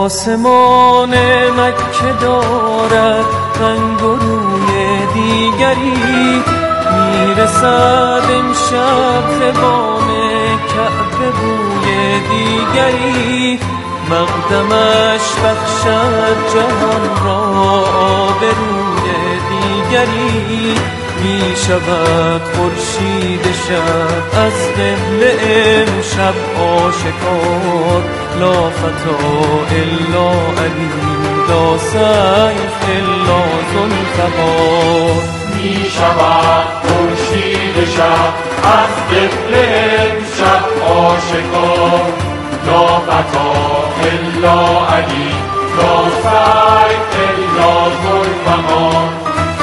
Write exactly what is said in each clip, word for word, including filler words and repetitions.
آسمان مکه دارد رنگ و روی دیگری، میرسد امشب ز بام کعبه بوی دیگری، مقدمش بخشد جهان را آبروی دیگری، می شود خورشید شب از قبله امشب آشکار، لا فتا الا علی لا سیف الا ذوالفقار. می شود خورشید شب از قبله امشب آشکار، لا فتا الا علی لا سیف الا ذوالفقار.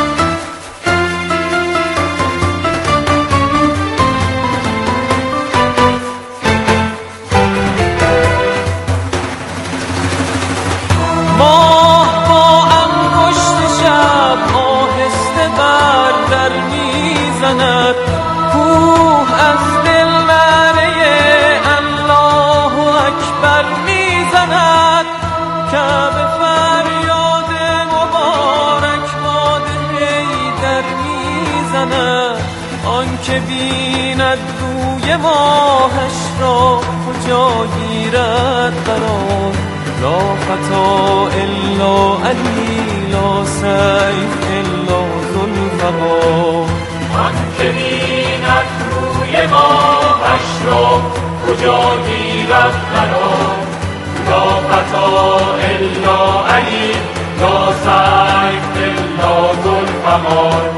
کوه از دل نعره الله اکبر میزند، کعبه فریاد مبارک باد حیدر میزند، آن که بیند روی ماهش را کجا گیرد قرار، لا فتا الا علی لا سیف الا ذوالفقار. آن که بیند روی ماهش را کجا گیرد قرار، لا فتا الا علی لا سیف الا ذوالفقار.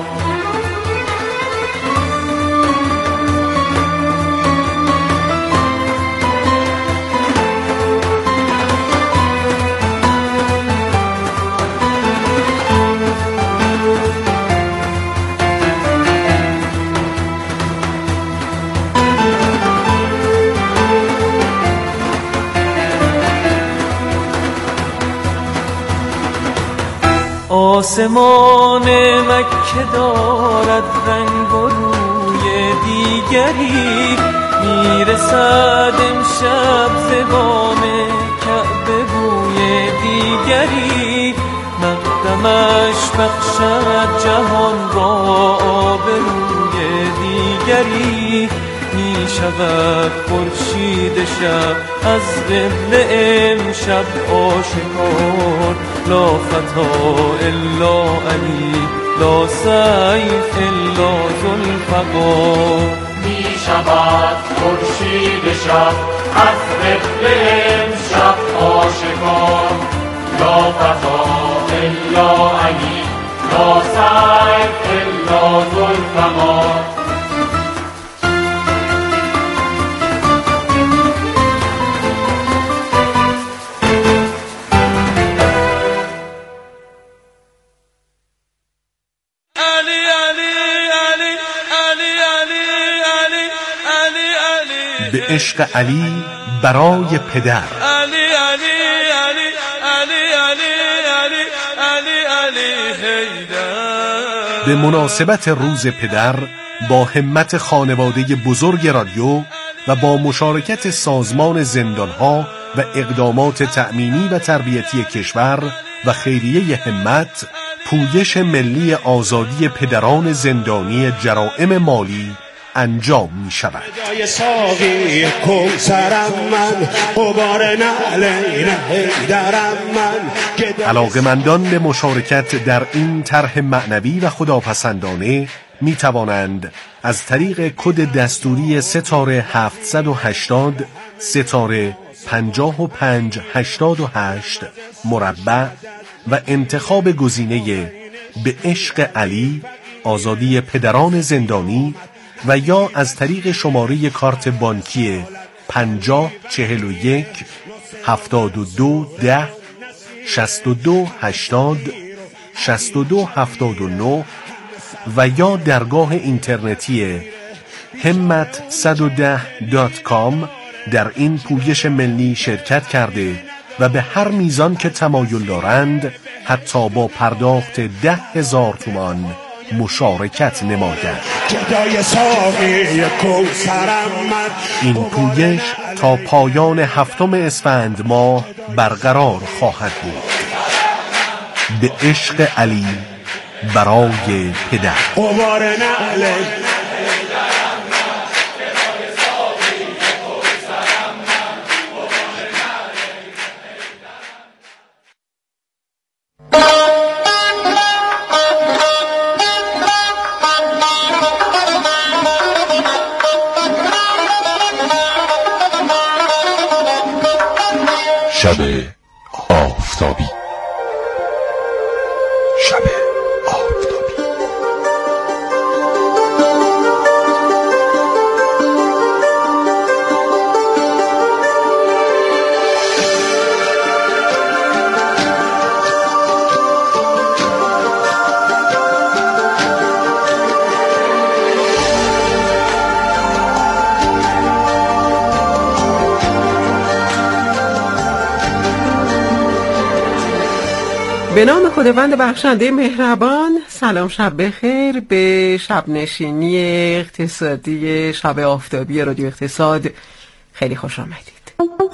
آسمان مکه دارد رنگ و روی دیگری، میرسد امشب ز بام کعبه بوی دیگری، مقدمش بخشد جهان را آبروی دیگری، می شود خورشید شب از قبله امشب آشکار، لا فتا الا علی لا سیف الا ذوالفقار. می شود خورشید شب از قبله امشب آشکار، لا فتا الا علی لا سیف الا ذوالفقار. به عشق علی برای پدر. علی علی علی علی علی علی علی حیدر. به مناسبت روز پدر با همت خانواده بزرگ رادیو و با مشارکت سازمان زندانها و اقدامات تأمینی و تربیتی کشور و خیریه همت، پویش ملی آزادی پدران زندانی جرائم مالی انجام می شود. علاقه‌مندان به مشارکت در این طرح معنوی و خداپسندانه می توانند از طریق کد دستوری ستاره هفتصد و هشتاد ستاره پنجاه و پنج هشتاد و هشت مربع و انتخاب گزینه به عشق علی آزادی پدران زندانی و یا از طریق شماره کارت بانکی پنجاه چهل و یک هفتاد و دو ده شصت و دو هشتاد شصت و دو هفتاد و نه و یا درگاه اینترنتی همت صد و ده دات کام در این پویش ملی شرکت کرده و به هر میزان که تمایل دارند حتی با پرداخت ده هزار تومان مشارکت نماید. این پویش تا پایان هفتم اسفند ماه برقرار خواهد بود. به عشق علی برای پدر. شب آفتابی. شب آفتابی. به نام خداوند بخشنده مهربان. سلام، شب بخیر. به شب نشینی اقتصادی شب آفتابی رادیو اقتصاد خیلی خوش آمدید.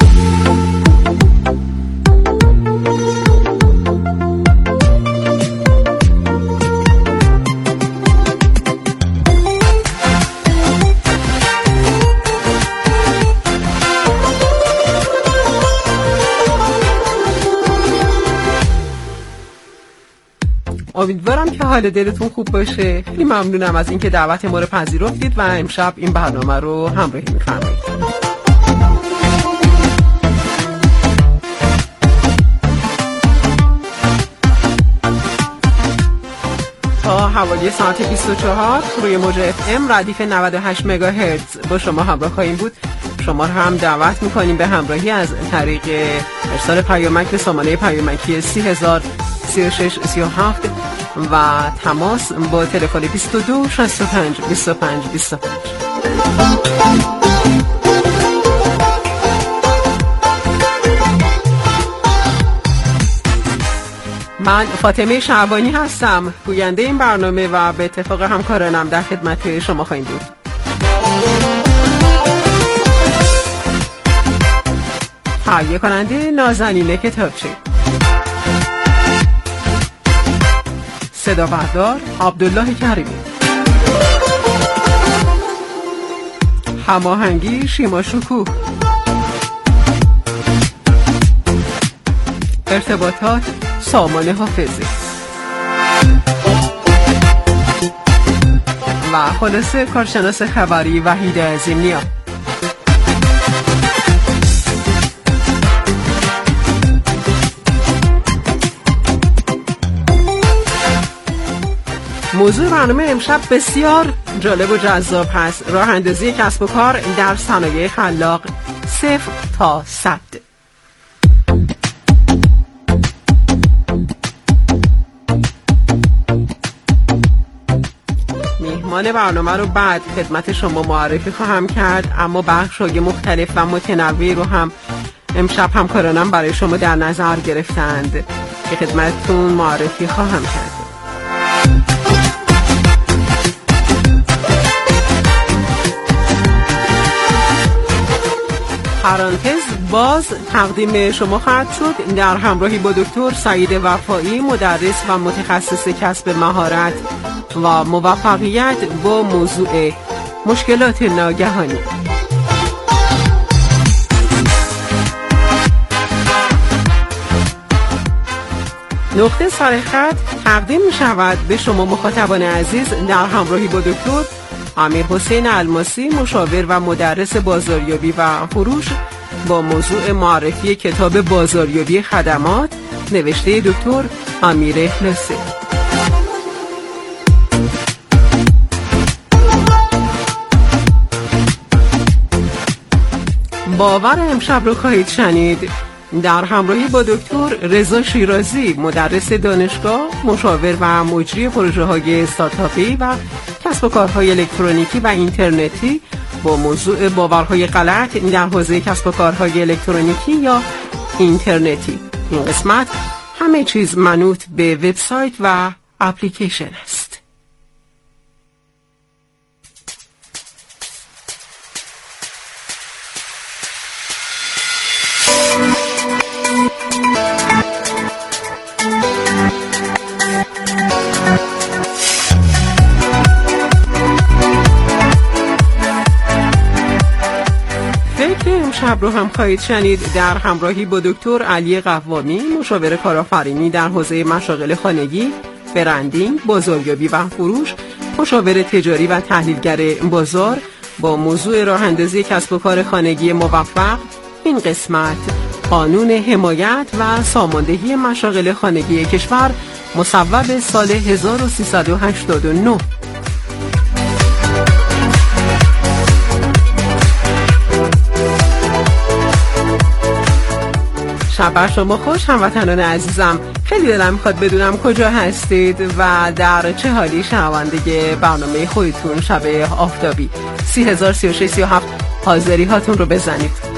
امیدوارم که حال دلتون خوب باشه. خیلی ممنونم از اینکه دعوت ما رو پذیرفتید و امشب این برنامه رو همراهی می‌فرمایید. تا حوالی ساعت بیست و چهار روی موج اف ام ردیف نود و هشت مگاهرتز با شما همراه خواهیم بود. شما رو هم دعوت می‌کنیم به همراهی از طریق ارسال پیامک به سامانه پیامکی سی هزار سی و شش سی و هفت و تماس با تلفن بیست و دو شصت و پنج بیست و پنج بیست و پنج. من فاطمه شعبانی هستم، گوینده این برنامه و به اتفاق همکارانم در خدمت شما خواهیم بود. تهیه کننده نازنین کتابچه، صدا بردار عبدالله کریمی، هماهنگی شیما شکوه، ارتباطات سامان حافظی و خلاصه کارشناس خبری وحید عظیم‌نیا. موضوع برنامه امشب بسیار جالب و جذاب هست. راه اندازی کسب و کار در صنایع خلاق، صفر تا صد. میهمان برنامه رو بعد خدمت شما معرفی خواهم کرد، اما بخش‌های مختلف و متنوعی رو هم امشب همکارانم برای شما در نظر گرفتند که خدمتتون معرفی خواهم کرد. پرانتز باز تقدیم شما خواهد شد در همراهی با دکتر سعید وفایی، مدرس و متخصص کسب مهارت و موفقیت با موضوع مشکلات ناگهانی. نقطه سرخط تقدیم می شود به شما مخاطبان عزیز در همراهی با دکتر امیر حسین الماسی، مشاور و مدرس بازاریابی و فروش با موضوع معرفی کتاب بازاریابی خدمات نوشته دکتر امیر اخلاصی. باور امشب رو خواهید شنید در همراهی با دکتر رضا شیرازی، مدرس دانشگاه، مشاور و مجری پروژه های استارتاپی و کسب و کارهای الکترونیکی و اینترنتی با موضوع باورهای غلط در حوزه کسب و کارهای الکترونیکی یا اینترنتی. این قسمت همه چیز منوط به وبسایت و اپلیکیشن است. موسیقی که امشب رو هم خواهید شنید در همراهی با دکتر علی قوامی، مشاور کارآفرینی در حوزه مشاغل خانگی، برندینگ، بازاریابی و فروش، مشاور تجاری و تحلیلگر بازار، با موضوع راه اندازی کسب و کار خانگی موفق. این قسمت قانون حمایت و ساماندهی مشاغل خانگی کشور مصوب سال هزار و سیصد و هشتاد و نه. شب بر شما خوش هموطنان عزیزم. خیلی دلم میخواد بدونم کجا هستید و در چه حالی شنونده برنامه خودتون شب آفتابی. سی هزار سی و شش سی و هفت حاضری هاتون رو بزنید.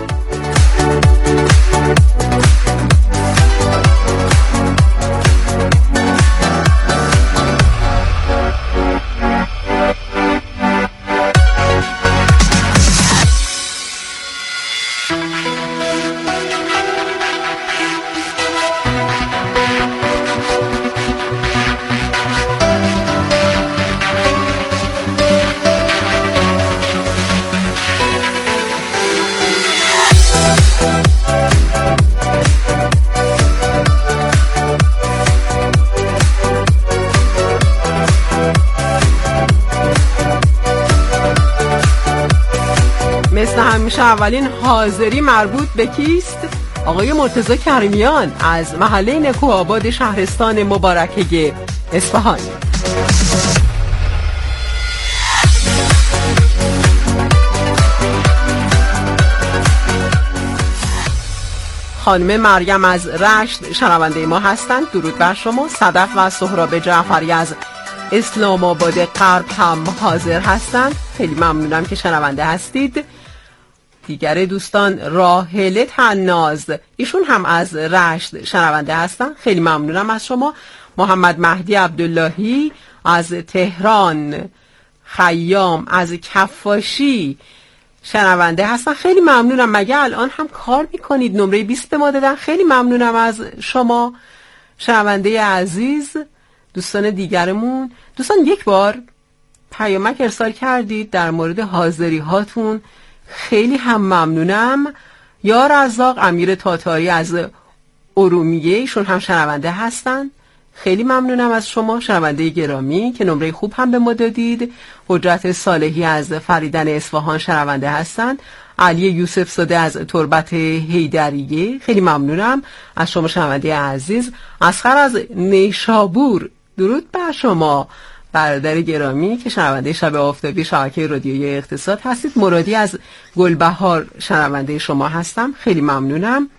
مثل همیشه اولین حاضری مربوط به کیست؟ آقای مرتضی کریمیان از محله نکوآباد شهرستان مبارکه اصفهان. خانم مریم از رشت شنونده ما هستند. درود بر شما. صدف و سهراب جعفری از اسلام آباد غرب هم حاضر هستند. خیلی ممنونم که شنونده هستید. دیگر دوستان راحله طناز، ایشون هم از رشت شنونده هستن. خیلی ممنونم از شما. محمد مهدی عبداللهی از تهران، خیام از کفاشی شنونده هستن. خیلی ممنونم. مگه الان هم کار میکنید؟ نمره بیست به ما دادن. خیلی ممنونم از شما شنونده عزیز. دوستان دیگرمون، دوستان یک بار پیامک ارسال کردید در مورد حاضری هاتون. خیلی هم ممنونم. یا رزاق امیر تاتاری از ارومیه، ایشون هم شنونده هستن. خیلی ممنونم از شما شنونده گرامی که نمره خوب هم به ما دادید. حجت صالحی از فریدن اصفهان شنونده هستند. علی یوسف زاده از تربت حیدریه، خیلی ممنونم از شما شنونده عزیز. اصغر از نیشابور، درود بر شما برادر گرامی که شنونده شب آفتابی شبکه رادیویی اقتصاد هستید. مرادی از گلبهار شنونده شما هستم. خیلی ممنونم.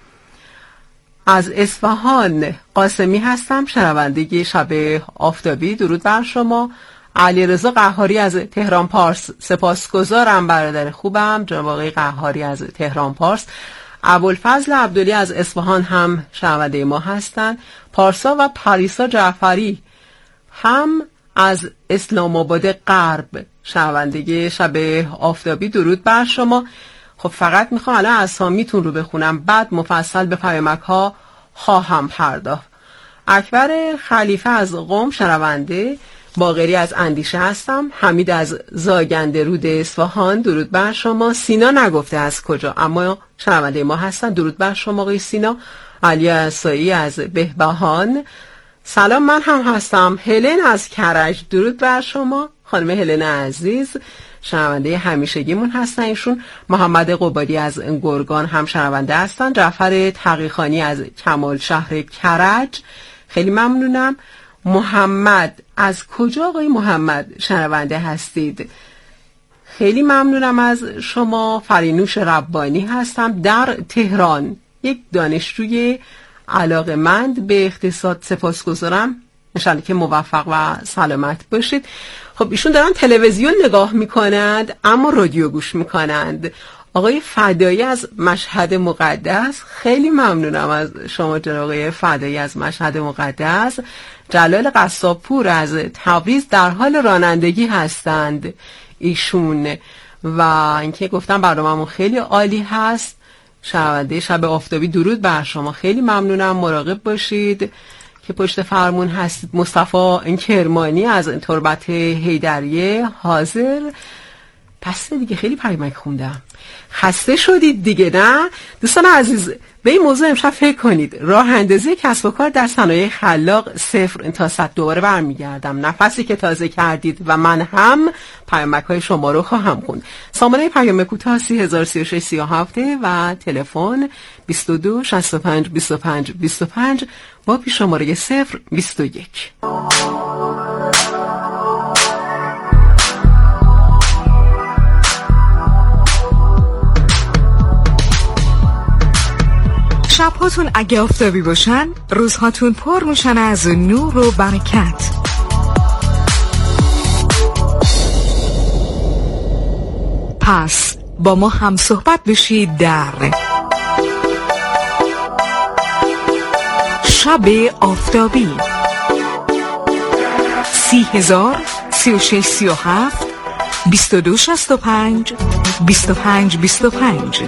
از اصفهان قاسمی هستم شنونده شب آفتابی. درود بر شما. علیرضا قهاری از تهران پارس، سپاسگزارم برادر خوبم جناب آقای قهاری از تهران پارس. ابوالفضل عبدلی از اصفهان هم شنونده ما هستند. پارسا و پریسا جعفری هم از اسلام آباد غرب شنونده شب آفتابی. درود بر شما. خب فقط میخوام الان اسامیتون رو بخونم، بعد مفصل به پیامک ها خواهم پرداخت. اکبر خلیفه از قم شنونده. باقری از اندیشه هستم. حمید از زاگنده رود اصفهان، درود بر شما. سینا نگفته از کجا اما شنونده ما هستن. درود بر شما آقای سینا. علی اسایی از بهبهان، سلام من هم هستم. هلن از کرج، درود بر شما خانم هلن عزیز شنونده همیشگیمون هستن ایشون. محمد قبادی از گرگان هم شنونده هستن. جعفر تقیخانی از کمال شهر کرج، خیلی ممنونم. محمد از کجا آقای محمد شنونده هستید؟ خیلی ممنونم از شما. فرینوش ربانی هستم در تهران، یک دانشجوی علاقه‌مند به اقتصاد. سپاسگزارم، انشالله که موفق و سلامت باشید. خب ایشون دارن تلویزیون نگاه میکنند اما رادیو گوش میکنند. آقای فدایی از مشهد مقدس، خیلی ممنونم از شما جناب آقای فدایی از مشهد مقدس. جلال قصابپور از تبریز در حال رانندگی هستند ایشون. و اینکه گفتم برنامه‌مون خیلی عالی هست. شنونده شب آفتابی، درود بر شما. خیلی ممنونم، مراقب باشید که پشت فرمون هستید. مصطفی کرمانی از تربت حیدریه حاضر. پس دیگه خیلی پیامک خوندم. خسته شدید دیگه نه؟ دوستان عزیز، به این موضوع امشب فکر کنید. راه اندازی کسب و کار در صنایع خلاق صفر تا صد. دوباره برمیگردم، نفسی که تازه کردید و من هم پیامک های شما رو خواهم خوند. سامانه پیام کوتاه سی هزار و سی و شش سی و هفت و تلفن بیست و دو شصت و پنج بیست و پنج بیست و پنج با پیش شماره صفر بیست و یک. شبهاتون اگه آفتابی باشن، روزهاتون پر میشن از نور و برکت. پس با ما هم صحبت بشید در شب آفتابی. سی هزار سی و شش سی و هفت بیست و دو شصت و پنج بیست و پنج بیست و پنج.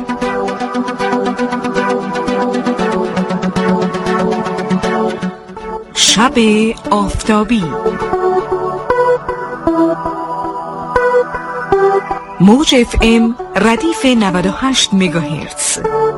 شب آفتابی، موج اف ام ردیف نود و هشت مگاهرتز.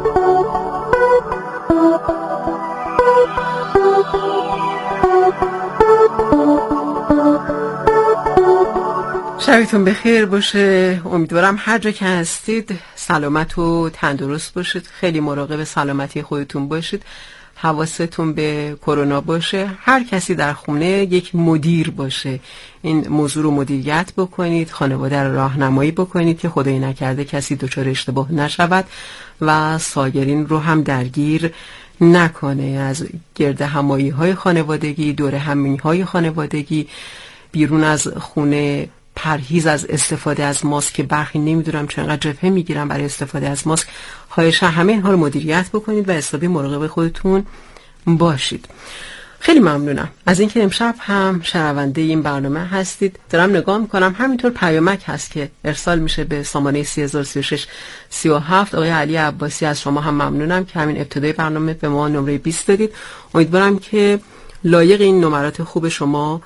شبتون بخیر باشه. امیدوارم هر جا که هستید سلامت و تندرست باشید. خیلی مراقب سلامتی خودتون باشید. حواستون به کرونا باشه. هر کسی در خونه یک مدیر باشه. این موضوع رو مدیریت بکنید، خانواده رو راهنمایی بکنید که خدای نکرده کسی دچار اشتباه نشود و سایرین رو هم درگیر نکنه. از گرد همایی های خانوادگی، دور همایی های خانوادگی، بیرون از خونه پرهیز از استفاده از ماسک. برخی نمیدونم چقدر جبهه میگیرم برای استفاده از ماسک. خواهش همه اینها رو مدیریت بکنید و حسابی مراقب خودتون باشید. خیلی ممنونم از اینکه امشب هم شنونده این برنامه هستید. دارم نگاه میکنم همینطور پیامک هست که ارسال میشه به سامانه سی هزار و سی و شش سی و هفت. آقای علی عباسی از شما هم ممنونم که همین ابتدای برنامه به ما نمره بیست دادید. امیدوارم که لایق این نمرات خوب شما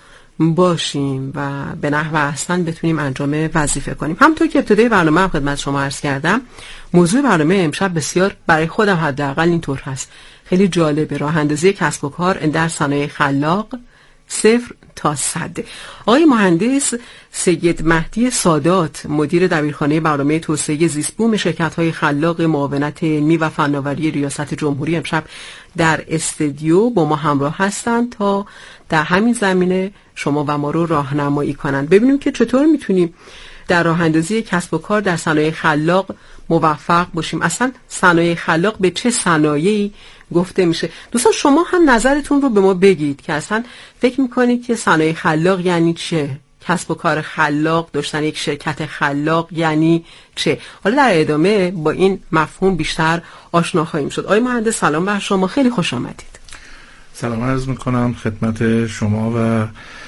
باشیم و به نحو احسن بتونیم انجام وظیفه کنیم. همونطور که ابتدای برنامه هم خدمت شما عرض کردم، موضوع برنامه امشب بسیار برای خودم حداقل اینطور هست، خیلی جالبه. راه اندازی کسب و کار در صنایع خلاق صفر تا صد. آقای مهندس سید مهدی سادات، مدیر دبیرخانه برنامه توسعه زیستبوم شرکت‌های خلاق معاونت علمی و فناوری ریاست جمهوری، امشب در استودیو با ما همراه هستند تا در همین زمینه شما و ما رو راهنمایی کنند. ببینیم که چطور میتونیم در راه اندازی کسب و کار در صنایع خلاق موفق باشیم. اصلا صنایع خلاق به چه صنایعی گفته میشه؟ دوستان شما هم نظرتون رو به ما بگید که اصلا فکر میکنید که صنایع خلاق یعنی چه؟ کسب و کار خلاق، داشتن یک شرکت خلاق یعنی چه؟ حالا در ادامه با این مفهوم بیشتر آشنا خواهیم شد. آقای مهندس سلام بر شما، خیلی خوش آمدید. سلام عرض میکنم خدمت شما و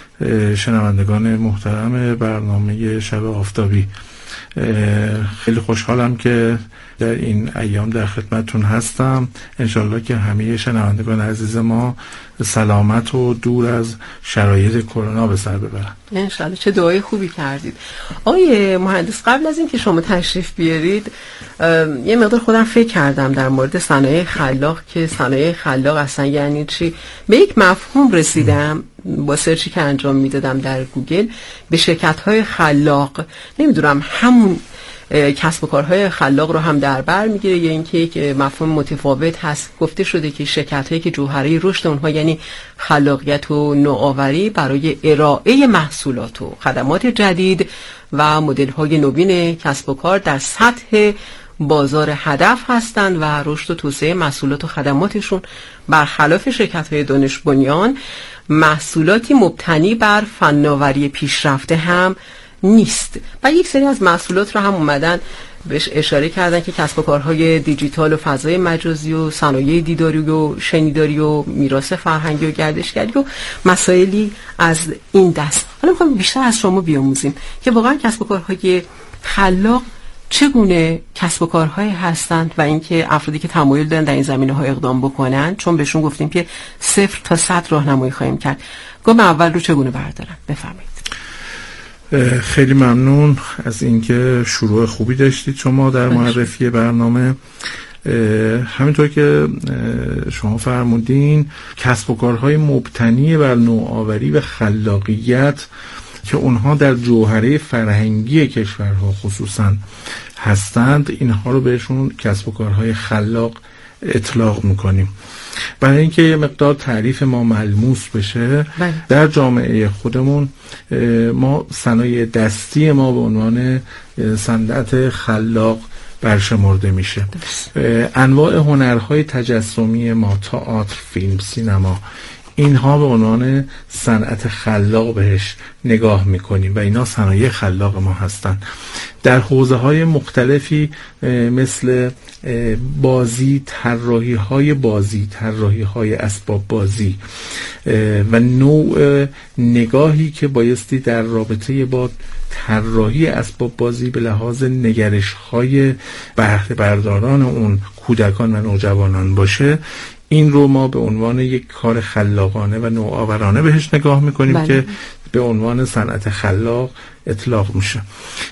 شنوندگان محترم برنامه شب آفتابی. خیلی خوشحالم که در این ایام در خدمتتون هستم. انشالله که همه شنوندگان عزیز ما سلامت و دور از شرایط کرونا به سر ببرن انشالله. چه دعای خوبی کردید. آقای مهندس قبل از این که شما تشریف بیارید یه مقدار خودم فکر کردم در مورد صنایع خلاق که صنایع خلاق اصلا یعنی چی. به یک مفهوم رسیدم با سرچی که انجام میدادم در گوگل به شرکت‌های خلاق. نمیدونم همون کسب و کارهای خلاق رو هم در بر میگیره یا اینکه یک مفهوم متفاوت هست. گفته شده که شرکت‌هایی که جوهره رشد اونها یعنی خلاقیت و نوآوری برای ارائه محصولات و خدمات جدید و مدل‌های نوین کسب و کار در سطح بازار هدف هستند و رشد و توسعه محصولات و خدماتشون برخلاف شرکت‌های دانش بنیان محصولاتی مبتنی بر فناوری پیشرفته هم نیست. و یک سری از محصولات رو هم اومدن بهش اشاره کردن که کسب و کارهای دیجیتال و فضای مجازی و صنایع دیداری و شنیداری و میراث فرهنگی و گردشگری و مسائلی از این دست. حالا میخوایم بیشتر از شما بیاموزیم که واقعا کسب و کارهای خلاق چگونه کسب و کارهایی هستند و اینکه افرادی که تمایل دارن در این زمینه‌ها اقدام بکنن، چون بهشون گفتیم که صفر تا صد راهنمایی خواهیم کرد، گام اول رو چگونه بردارن؟ بفرمایید. خیلی ممنون از اینکه شروع خوبی داشتید شما در معرفی برنامه. همینطور که شما فرمودین کسب و کارهای مبتنی بر نوآوری و خلاقیت که اونها در جوهره فرهنگی کشورها خصوصا هستند، اینها رو بهشون کسب و کارهای خلاق اطلاق میکنیم. برای اینکه یه مقدار تعریف ما ملموس بشه بله. در جامعه خودمون ما صنایع دستی ما به عنوان صنعت خلاق برشمرده میشه. انواع هنرهای تجسمی ما، تئاتر، فیلم، سینما، اینها به عنوان صنعت خلاق بهش نگاه میکنیم و اینا صنایع خلاق ما هستن. در حوزه‌های مختلفی مثل بازی، طراحی‌های بازی، طراحی‌های اسباب بازی و نوع نگاهی که بایستی در رابطه با طراحی اسباب بازی به لحاظ نگرش‌های بهره برداران اون کودکان و نوجوانان باشه، این رو ما به عنوان یک کار خلاقانه و نوآورانه بهش نگاه میکنیم بله. که به عنوان صنعت خلاق اطلاق میشه.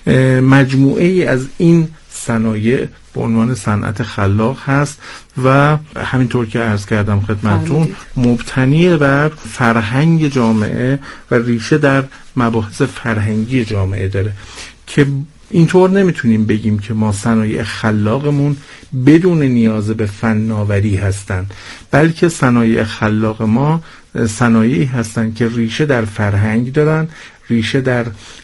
مجموعه ای از این صنایع به عنوان صنعت خلاق هست و همینطور که عرض کردم خدمتتون مبتنی بر فرهنگ جامعه و ریشه در مباحث فرهنگی جامعه داره که اینطور نمیتونیم بگیم که ما صنایع خلاقمون بدون نیاز به فناوری هستن، بلکه صنایع خلاق ما صنایعی هستن که ریشه در فرهنگ دارن، ریشه در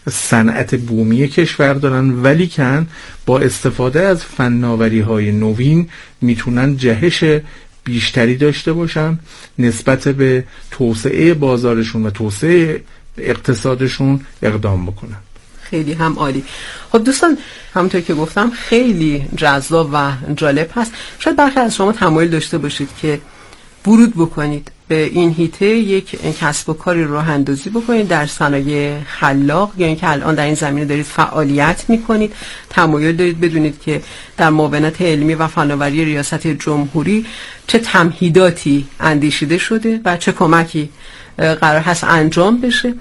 صنعت بومی کشور دارن، ولی کن با استفاده از فناوری های نوین میتونن جهش بیشتری داشته باشن نسبت به توسعه بازارشون و توسعه اقتصادشون اقدام بکنن. خیلی هم عالی. خب دوستان، همونطور که گفتم خیلی جذاب و جالب هست. شاید برخی از شما تمایل داشته باشید که ورود بکنید به این حیطه، یک کسب و کاری راه اندازی بکنید در صنایع خلاق، یا اینکه الان در این زمینه دارید فعالیت میکنید، تمایل دارید بدونید که در معاونت علمی و فناوری ریاست جمهوری چه تمهیداتی اندیشیده شده و چه کمکی قرار هست انجام بشه،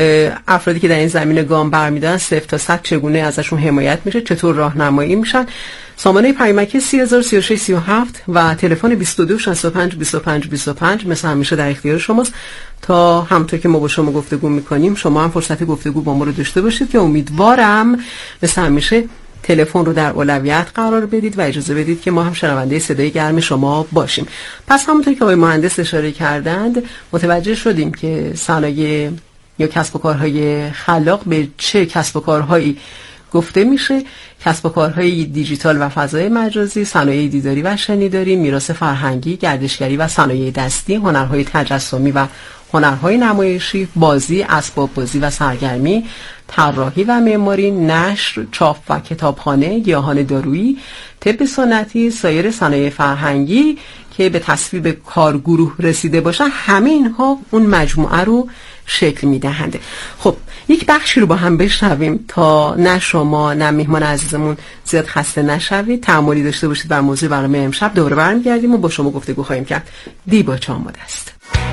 افرادی که در این زمینه گام برمیدارن صفر تا صد چگونه ازشون حمایت میشه، چطور راهنمایی میشن. سامانه پیامکی سی هزار سی و شش سی و هفت و تلفن بیست و دو شصت و پنج بیست و پنج بیست و پنج مثل همیشه در اختیار شماست تا همونطور که ما با شما گفتگو میکنیم شما هم فرصت گفتگو با ما رو داشته باشید که امیدوارم مثل همیشه تلفن رو در اولویت قرار بدید و اجازه بدید که ما هم شنونده صدای گرم شما باشیم. پس همونطور که آقای مهندس اشاره کردند متوجه شدیم که صنایع یا کسب و کارهای خلاق به چه کسب و کارهایی گفته میشه: کسب و کارهای دیجیتال و فضای مجازی، صنایع دیداری و شنیداری، میراث فرهنگی، گردشگری و صنایع دستی، هنرهای تجسمی و هنرهای نمایشی، بازی، اسباب بازی و سرگرمی، طراحی و معماری، نشر، چاپ و کتابخانه، گیاهان دارویی، طب سنتی، سایر صنایع فرهنگی که به تصویب کارگروه رسیده باشه، همه اینها اون مجموعه رو شکل میدهنده. خب یک بخشی رو با هم بشنویم تا نه شما نه میهمان عزیزمون زیاد خسته نشوید، تأملی داشته باشید بر موضوع برنامه امشب. دوباره برمیگردیم و با شما گفتگو خواهیم کرد. دیباچه آماده است.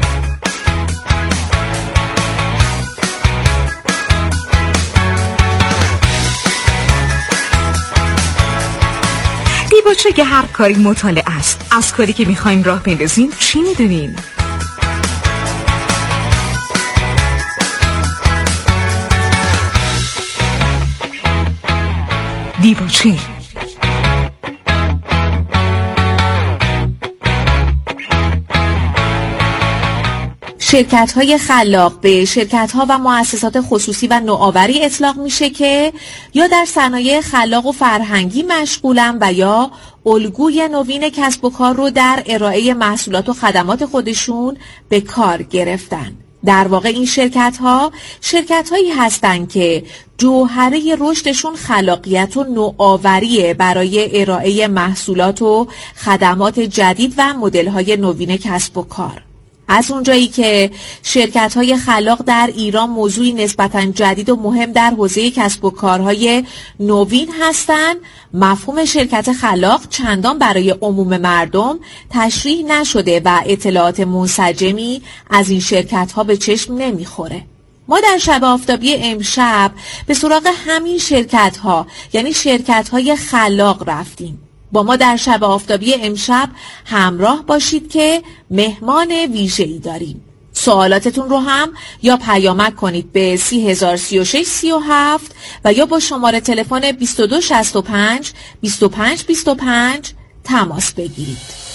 دیباچه که هر کاری مطالعه است. از کاری که میخوایم راه بندازیم چی میدونیم؟ دیباچه شرکت‌های خلاق به شرکت‌ها و مؤسسات خصوصی و نوآوری اطلاق میشه که یا در صنایع خلاق و فرهنگی مشغولن و یا الگوی نوین کسب و کار رو در ارائه محصولات و خدمات خودشون به کار گرفتن. در واقع این شرکت‌ها شرکت‌هایی هستند که جوهره رشدشون خلاقیت و نوآوری برای ارائه محصولات و خدمات جدید و مدل‌های نوین کسب و کار. از اونجایی که شرکت‌های خلاق در ایران موضوعی نسبتاً جدید و مهم در حوزه کسب و کارهای نوین هستند، مفهوم شرکت خلاق چندان برای عموم مردم تشریح نشده و اطلاعات منسجمی از این شرکت‌ها به چشم نمیخوره. ما در شب آفتابی امشب به سراغ همین شرکت ها یعنی شرکت های خلاق رفتیم. با ما در شب آفتابی امشب همراه باشید که مهمان ویژه‌ای داریم. سوالاتتون رو هم یا پیامک کنید به سی هزار سی و شش سی و هفت و یا با شماره تلفن بیست و دو شصت و پنج بیست و پنج بیست و پنج تماس بگیرید.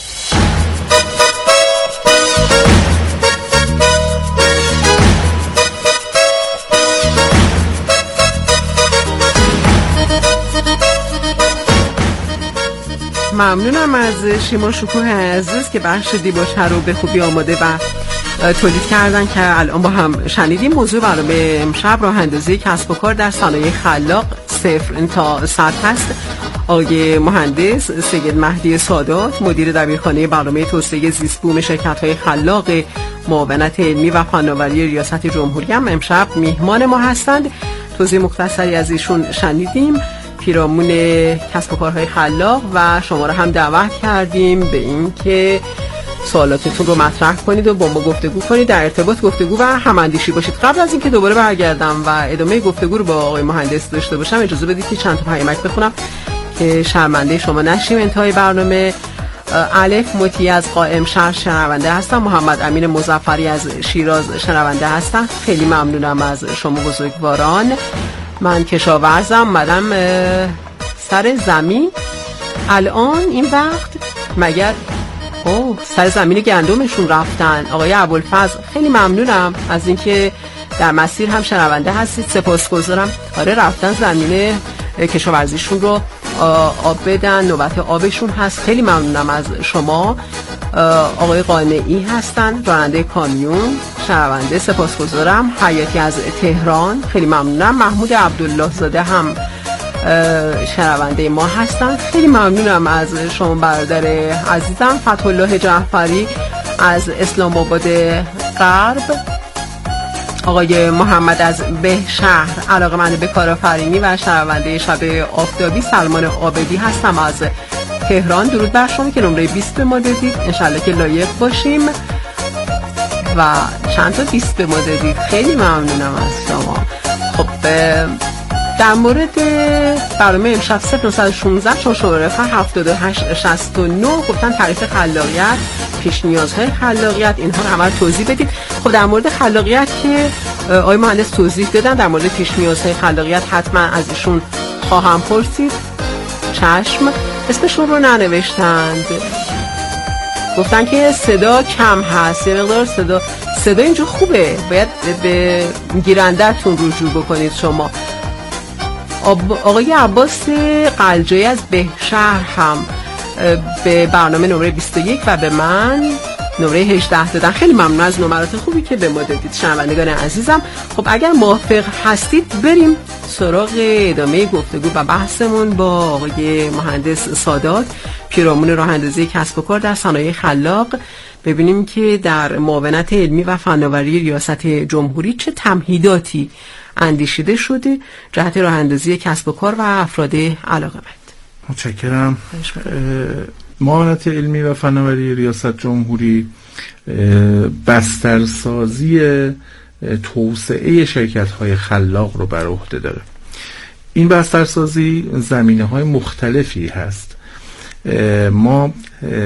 ممنونم از شیما شکوه عزیز که بخش دیباچه رو به خوبی آماده و تولید کردن که الان با هم شنیدیم. موضوع برنامه امشب راه اندازی کسب و کار در صنایع خلاق صفر تا صد هست. آقای مهندس سید مهدی سادات، مدیر دبیرخانه برنامه توسعه زیست بوم شرکت‌های خلاق معاونت علمی و فناوری ریاست جمهوری هم امشب میهمان ما هستند. توضیح مختصری از ایشون شنیدیم، پیرامون کسب و کارهای خلاق، و شما رو هم دعوت کردیم به این که سوالاتتون رو مطرح کنید و با ما گفتگو کنید، در ارتباط گفتگو و هماندیشی باشید. قبل از اینکه دوباره برگردم و ادامه گفتگو رو با آقای مهندس داشته باشم، اجازه بدید که چند تا پیامک بخونم که شرمنده شما نشیم. انتهای برنامه الف مطیع از قائم شهر شنونده هستم، محمد امین مظفری از شیراز شنونده هستم. خیلی ممنونم از شما بزرگواران. من کشاورزم، مدام سر زمین الان این وقت، مگر اوه سر زمین گندمشون رفتن. آقای ابوالفضل خیلی ممنونم از اینکه در مسیر هم شنونده هستید، سپاسگزارم. آره رفتن زمین کشاورزیشون رو آب بدن، نوبت آبشون هست. خیلی ممنونم از شما. آقای قانعی هستن، راننده کامیون شنونده، سپاسگزارم. حیاتی از تهران خیلی ممنونم. محمود عبدالله زاده هم شنونده ما هستن، خیلی ممنونم از شما برادر عزیزم. فتح الله جعفری از اسلام آباد غرب. آقای محمد از بهشهر علاقه‌مند به کارآفرینی و شنونده شب آفتابی. سلمان عابدی هستم از تهران، درود بر شما که نمره بیست به ما دادید، انشالله که لایق باشیم و چند تا بیست به ما دادید. خیلی ممنونم از شما. خب در مورد برنامه امشب صفر نه یک شش چون شماره هفتاد و هشت شصت و نه گفتن تعریف خلاقیت، پیش نیازهای خلاقیت، اینها رو همه توضیح بدید. خب در مورد خلاقیت که آقای مهندس توضیح دادن، در مورد پیش نیازهای خلاقیت حتما از ایشون خواهم پرسید. چشم. اسمشون رو ننوشتند، گفتن که صدا کم هست، یه مقدار صدا صدا اینجا خوبه، باید به گیرنده‌تون رجوع بکنید شما. آقای عباس قلجایی از بهشهر هم به برنامه نمره بیست و یک و به من نمره هجده دادن. خیلی ممنون از نمرات خوبی که به ما دادید شنوندگان عزیزم. خب اگر موافق هستید بریم سراغ ادامه گفتگو و بحثمون با آقای مهندس سادات، پیرامون راه اندازی کسب و کار در صنایع خلاق، ببینیم که در معاونت علمی و فناوری ریاست جمهوری چه تمهیداتی اندیشیده شده جهت راه اندازی کسب و کار و افراد علاقه‌مند. متشکرم. معاونت علمی و فناوری ریاست جمهوری بسترسازی توسعه شرکت‌های خلاق رو بر عهده داره. این بسترسازی زمینه‌های مختلفی هست. ما